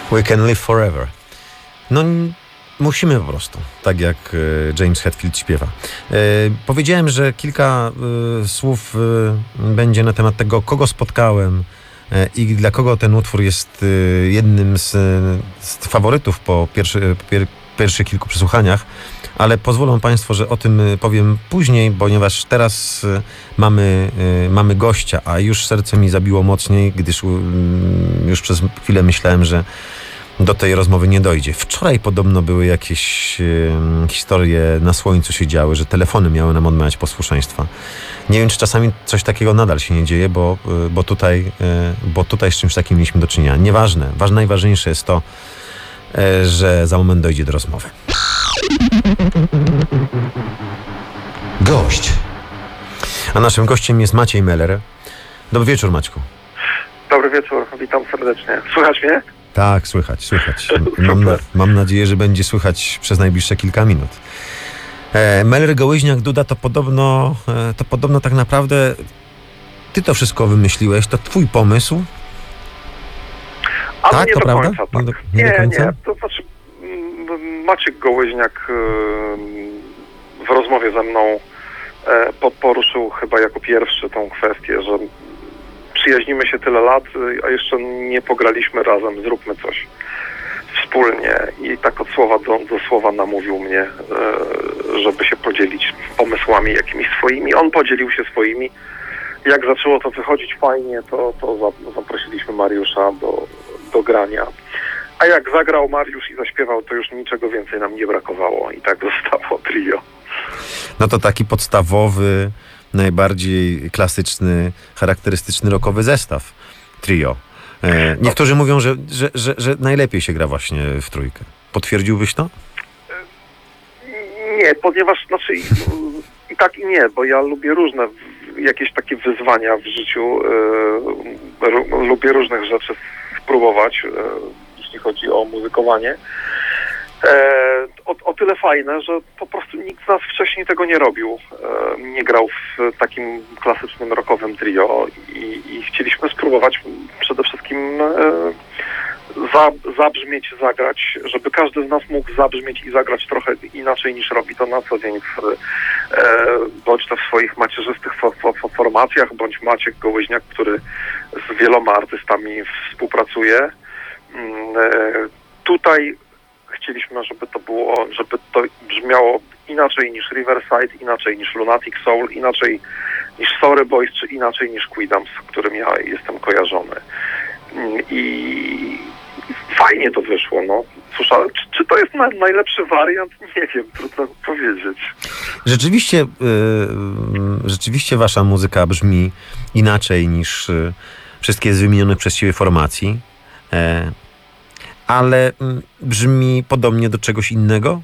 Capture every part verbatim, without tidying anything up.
We can live forever. No musimy po prostu, tak jak James Hetfield śpiewa. E, powiedziałem, że kilka e, słów e, będzie na temat tego, kogo spotkałem e, i dla kogo ten utwór jest e, jednym z, z faworytów po, pierwszy, po pier, pierwszych kilku przesłuchaniach, ale pozwolą Państwo, że o tym powiem później, ponieważ teraz e, mamy, e, mamy gościa, a już serce mi zabiło mocniej, gdyż e, już przez chwilę myślałem, że do tej rozmowy nie dojdzie. Wczoraj podobno były jakieś y, historie na słońcu się działy, że telefony miały nam odmawiać posłuszeństwa. Nie wiem, czy czasami coś takiego nadal się nie dzieje, bo, y, bo, tutaj, y, bo tutaj z czymś takim mieliśmy do czynienia. Nieważne. Ważne, najważniejsze jest to, y, że za moment dojdzie do rozmowy. Gość. A naszym gościem jest Maciej Meller. Dobry wieczór, Maćku. Dobry wieczór, witam serdecznie. Słychać mnie? Tak, słychać, słychać. Mam, na, mam nadzieję, że będzie słychać przez najbliższe kilka minut. E, Meller, Gołyźniak, Duda to podobno, e, to podobno tak naprawdę ty to wszystko wymyśliłeś, to twój pomysł? Ale tak, nie to do prawda? końca, tak. Nie, do, nie, nie, do końca? nie. To znaczy Maciek Gołyźniak w rozmowie ze mną poruszył chyba jako pierwszy tą kwestię, że przyjaźnimy się tyle lat, a jeszcze nie pograliśmy razem, zróbmy coś wspólnie. I tak od słowa do, do słowa namówił mnie, żeby się podzielić pomysłami jakimiś swoimi. On podzielił się swoimi. Jak zaczęło to wychodzić fajnie, to, to zaprosiliśmy Mariusza do, do grania. A jak zagrał Mariusz i zaśpiewał, to już niczego więcej nam nie brakowało i tak zostało trio. No to taki podstawowy, najbardziej klasyczny, charakterystyczny rockowy zestaw trio. E, niektórzy no. mówią, że, że, że, że najlepiej się gra właśnie w trójkę. Potwierdziłbyś to? Nie, ponieważ znaczy i, i tak i nie, bo ja lubię różne jakieś takie wyzwania w życiu. E, lubię różnych rzeczy spróbować, e, jeśli chodzi o muzykowanie. E, o, o tyle fajne, że po prostu nikt z nas wcześniej tego nie robił. E, nie grał w takim klasycznym rockowym trio i, i chcieliśmy spróbować przede wszystkim e, za, zabrzmieć, zagrać, żeby każdy z nas mógł zabrzmieć i zagrać trochę inaczej niż robi to na co dzień w, e, bądź to w swoich macierzystych fo, fo, fo, formacjach, bądź Maciek Gołyźniak, który z wieloma artystami współpracuje. E, tutaj chcieliśmy, żeby to było, żeby to brzmiało inaczej niż Riverside, inaczej niż Lunatic Soul, inaczej niż Sorry Boys, czy inaczej niż Quidams, z którym ja jestem kojarzony. I fajnie to wyszło, no. Cóż, ale czy, czy to jest na, najlepszy wariant? Nie wiem, trudno powiedzieć. Rzeczywiście, yy, rzeczywiście wasza muzyka brzmi inaczej niż yy, wszystkie z wymienionych przez siebie formacji. Yy. Ale brzmi podobnie do czegoś innego?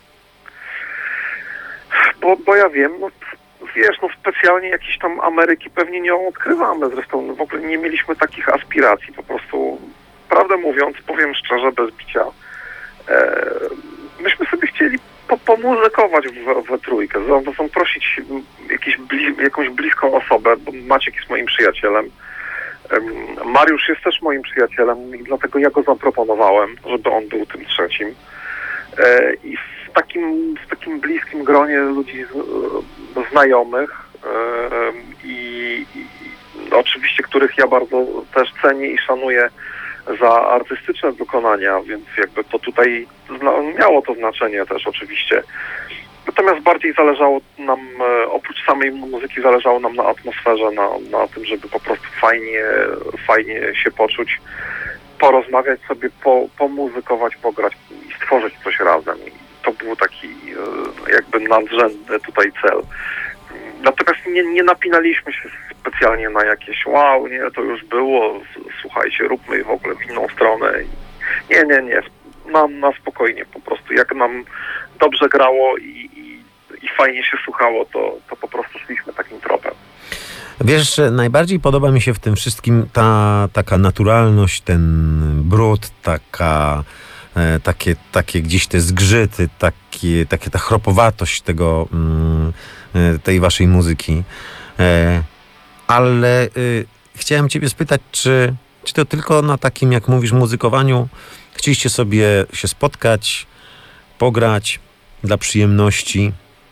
Bo, bo ja wiem, no wiesz, no specjalnie jakiejś tam Ameryki pewnie nie odkrywamy. Zresztą no, w ogóle nie mieliśmy takich aspiracji. Po prostu, prawdę mówiąc, powiem szczerze, bez bicia, e, myśmy sobie chcieli po, pomuzykować w, we trójkę. Zaprosić jakieś bli, jakąś bliską osobę, bo Maciek jest moim przyjacielem. Mariusz jest też moim przyjacielem i dlatego ja go zaproponowałem, żeby on był tym trzecim. I w takim, w takim bliskim gronie ludzi znajomych i, i oczywiście, których ja bardzo też cenię i szanuję za artystyczne dokonania, więc jakby to tutaj miało to znaczenie też oczywiście. Natomiast bardziej zależało nam, oprócz samej muzyki, zależało nam na atmosferze, na, na tym, żeby po prostu fajnie, fajnie się poczuć, porozmawiać sobie, po, pomuzykować, pograć i stworzyć coś razem. I to był taki jakby nadrzędny tutaj cel. Natomiast nie, nie napinaliśmy się specjalnie na jakieś wow, nie, to już było, słuchajcie, róbmy w ogóle w inną stronę. Nie, nie, nie. Na, na spokojnie po prostu. Jak nam dobrze grało i, i, i fajnie się słuchało, to, to po prostu szliśmy takim tropem. Wiesz, najbardziej podoba mi się w tym wszystkim ta taka naturalność, ten brud, taka, e, takie, takie gdzieś te zgrzyty, takie, takie ta chropowatość tego, mm, tej waszej muzyki. E, ale e, chciałem ciebie spytać, czy Czy to tylko na takim, jak mówisz, muzykowaniu chcieliście sobie się spotkać, pograć dla przyjemności?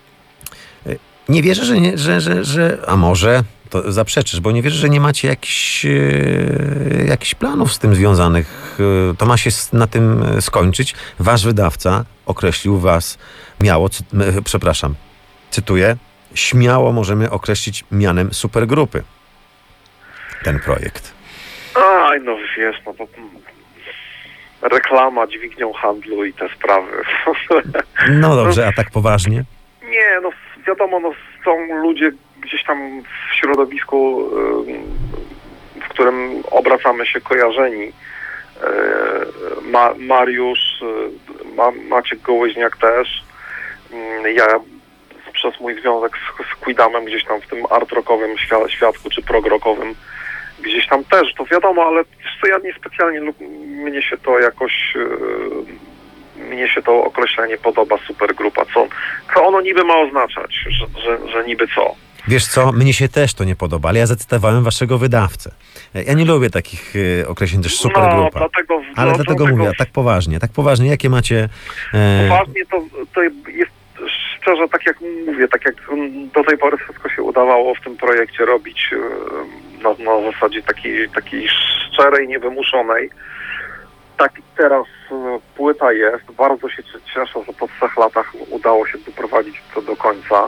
Nie wierzę, że, nie, że, że, że a może to zaprzeczysz, bo nie wierzę, że nie macie jakichś, jakichś planów z tym związanych. To ma się na tym skończyć. Wasz wydawca określił was, miało, cy, przepraszam, cytuję, śmiało możemy określić mianem supergrupy ten projekt. Aj, no wiesz, no to reklama dźwignią handlu i te sprawy. No dobrze, a tak poważnie? Nie, no wiadomo, no są ludzie gdzieś tam w środowisku, w którym obracamy się kojarzeni. Ma, Mariusz, Ma, Maciek Gołyźniak też. Ja przez mój związek z, z Quidamem gdzieś tam w tym art rockowym świat, świadku czy prog rockowym gdzieś tam też, to wiadomo, ale wiesz co, ja niespecjalnie lub mnie się to jakoś yy, mnie się to określenie podoba, supergrupa, co, co ono niby ma oznaczać, że, że, że niby co. Wiesz co, mnie się też to nie podoba, ale ja zacytowałem waszego wydawcę. Ja nie lubię takich yy, określeń też supergrupa. No, dlatego, ale no, dlatego dlatego mówię, tak poważnie, tak poważnie, jakie macie... Yy... Poważnie to, to jest szczerze, tak jak mówię, tak jak do tej pory wszystko się udawało w tym projekcie robić na, na zasadzie takiej, takiej szczerej, niewymuszonej. Tak teraz płyta jest. Bardzo się cieszę, że po trzech latach udało się doprowadzić to do końca.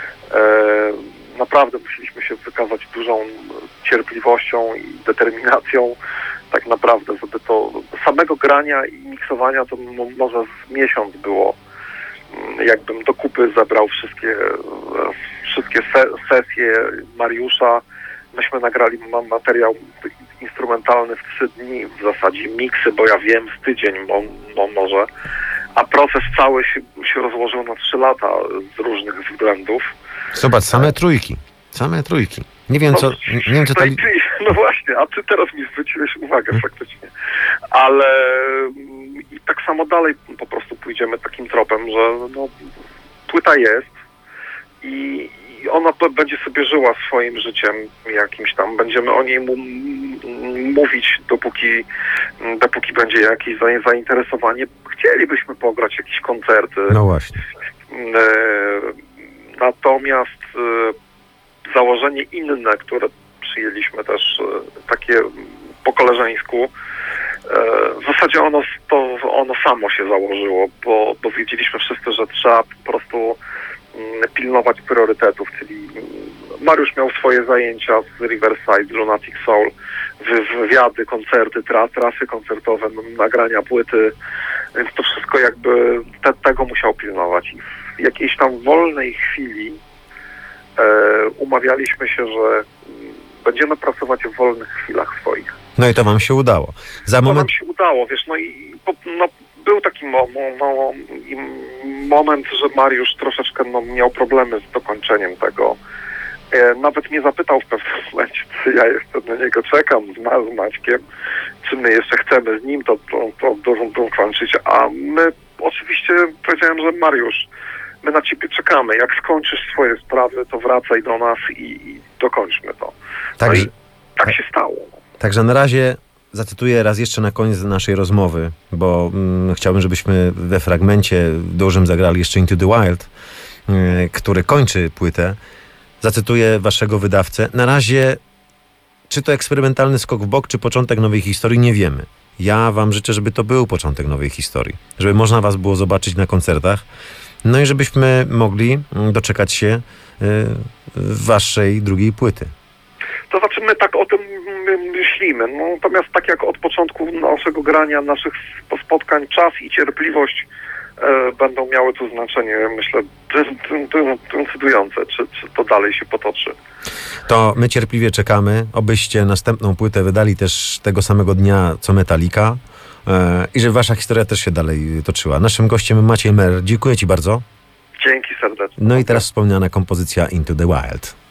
Naprawdę musieliśmy się wykazać dużą cierpliwością i determinacją. Tak naprawdę, żeby to samego grania i miksowania to może z miesiąc było. Jakbym do kupy zebrał wszystkie, wszystkie se, sesje Mariusza. Myśmy nagrali materiał instrumentalny w trzy dni w zasadzie, miksy, bo ja wiem, z tydzień mo, mo, może. A proces cały się, się rozłożył na trzy lata z różnych względów. Zobacz, same trójki. Same trójki. Nie wiem, no, co... Nie wiem, co ta... No właśnie, a ty teraz mi zwróciłeś uwagę hmm. faktycznie. Ale i tak samo dalej po prostu pójdziemy takim tropem, że no, płyta jest i, i ona będzie sobie żyła swoim życiem jakimś tam. Będziemy o niej mu, mówić, dopóki, dopóki będzie jakieś zainteresowanie. Chcielibyśmy pograć jakieś koncerty. No właśnie. Natomiast założenie inne, które przyjęliśmy też takie po koleżeńsku, w zasadzie ono, to, ono samo się założyło, bo, bo wiedzieliśmy wszyscy, że trzeba po prostu pilnować priorytetów, czyli Mariusz miał swoje zajęcia z Riverside, Lunatic Soul, wywiady, koncerty, tra, trasy koncertowe, nagrania płyty, więc to wszystko jakby te, tego musiał pilnować. I w jakiejś tam wolnej chwili e, umawialiśmy się, że będziemy pracować w wolnych chwilach swoich. No i to wam się udało. Za to moment... nam się udało, wiesz, no i no, był taki mo, mo, mo, moment, że Mariusz troszeczkę no, miał problemy z dokończeniem tego. E, nawet mnie zapytał w pewnym momencie, czy ja jeszcze na niego czekam z, Ma, z Maćkiem, czy my jeszcze chcemy z nim to, to, to, to dokończyć, a my oczywiście powiedziałem, że Mariusz, my na ciebie czekamy, jak skończysz swoje sprawy, to wracaj do nas i, i dokończmy to. Także, no i tak się stało. Także na razie zacytuję raz jeszcze na koniec naszej rozmowy, bo mm, chciałbym, żebyśmy we fragmencie dużym zagrali jeszcze Into the Wild, yy, który kończy płytę. Zacytuję waszego wydawcę. Na razie, czy to eksperymentalny skok w bok, czy początek nowej historii, nie wiemy. Ja wam życzę, żeby to był początek nowej historii. Żeby można was było zobaczyć na koncertach. No i żebyśmy mogli doczekać się yy, waszej drugiej płyty. To znaczy my tak o tym myślimy. No, natomiast tak jak od początku naszego grania, naszych spotkań, czas i cierpliwość e, będą miały tu znaczenie, myślę, decydujące, czy, czy to dalej się potoczy. To my cierpliwie czekamy, obyście następną płytę wydali też tego samego dnia, co Metallica e, i żeby wasza historia też się dalej toczyła. Naszym gościem Maciej Mer. Dziękuję ci bardzo. Dzięki serdecznie. No i teraz wspomniana kompozycja Into the Wild.